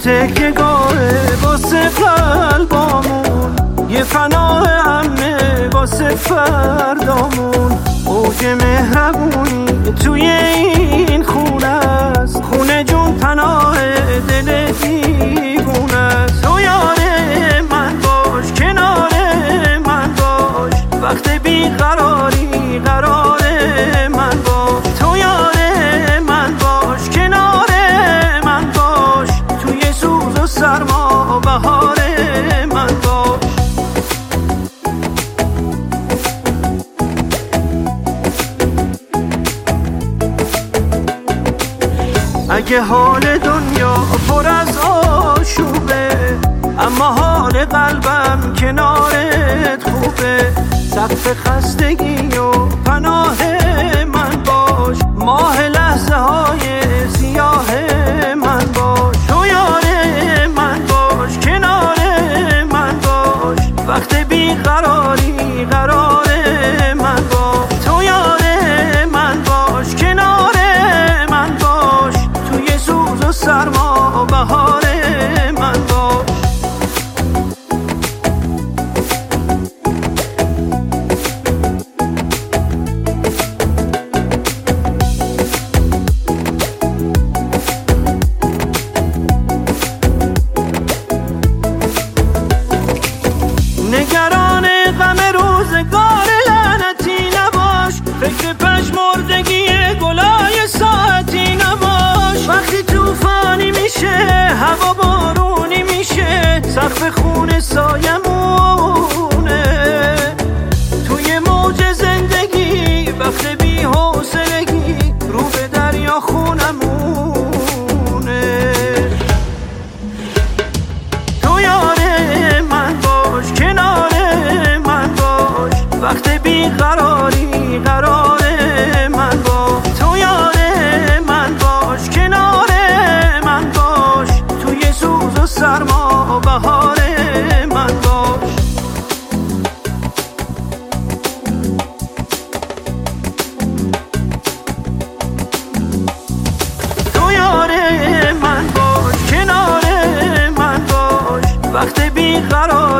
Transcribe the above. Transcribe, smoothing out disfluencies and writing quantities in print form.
تکیه‌گاه واسه قلبامون، یه پناه امنه واسه فردامون. اوج مهربونی توی این خونه است، خونه جون پناه دل دیوونه است. تو یار من باش، کنار من باش، وقت بیقراری قرار من باش. تو یار من باش، کنار من باش، توی سوز و سرما بهار من باش. اگه حال دنیا پر از آشوبه، اما حال قلبم کنارت خوبه. سقف خستگی و پناه من باش، ماه لحظه های سیاه من باش. تو یار من باش، کنار من باش، وقت بیقراری قرار من باش. تو یار من باش، کنار من باش، توی سوز و سرما بهار من باش. نگران غم روزگار لعنتی نباش، فکر پژمردگی گلای ساعتی نباش. وقتی طوفانی میشه، هوا بارونی میشه، سقف خونه سایمونه. توی موج زندگی وقت بی حوصلگی، رو به دریا خونمونه. تو یار من باش، کنار من باش، وقت بیقراری قرار من باش. تو یار من باش، کنار من باش، توی سوز و سرما بهار من باش. تو یار من باش، کنار من باش، وقت بیقرار